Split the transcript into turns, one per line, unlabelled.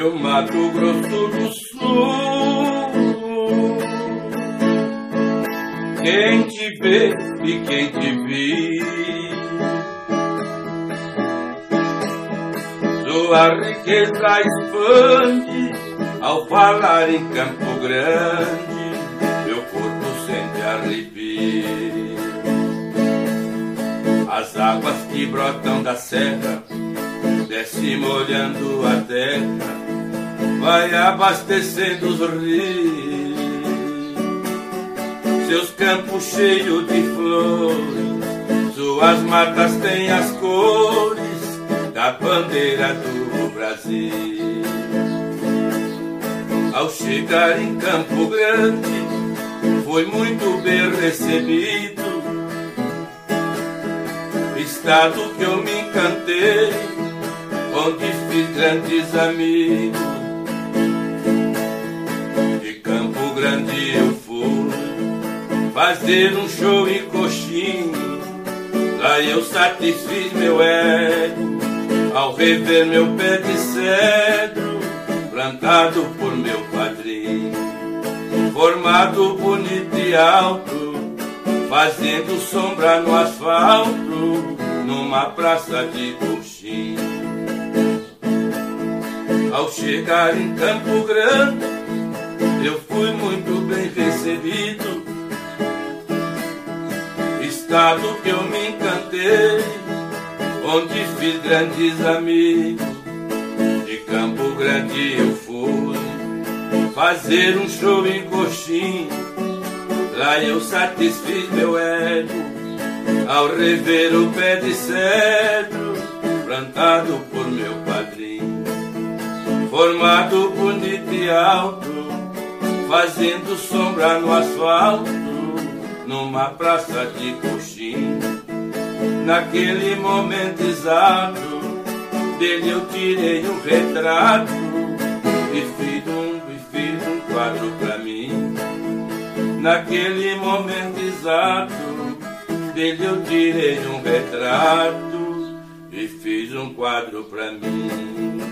meu Mato Grosso do Sul. Quem te vê e quem te viu, sua riqueza expande ao falar em Campo Grande, meu corpo sente arrepio. As águas que brotam da serra desce molhando a terra, vai abastecendo os rios. Seus campos cheios de flores, suas matas têm as cores da bandeira do Brasil. Ao chegar em Campo Grande, foi muito bem recebido. Estado que eu me encantei, onde fiz grandes amigos. De Campo Grande eu fui fazer um show em Coxim. Lá eu satisfiz meu ego ao rever meu pé de cedro, plantado por meu padrinho, formado bonito e alto, fazendo sombra no asfalto, numa praça de Coxim. Ao chegar em Campo Grande, eu fui muito bem recebido. Estado que eu me encantei, onde fiz grandes amigos. De Campo Grande eu fui fazer um show em Coxim. Lá eu satisfiz meu ego ao rever o pé de cedro, plantado por meu padrinho, formado bonito e alto, fazendo sombra no asfalto, numa praça de Coxim. Naquele momento exato, dele eu tirei um retrato e fiz um quadro pra mim. Naquele momento exato, dele eu tirei um retrato e fiz um quadro pra mim.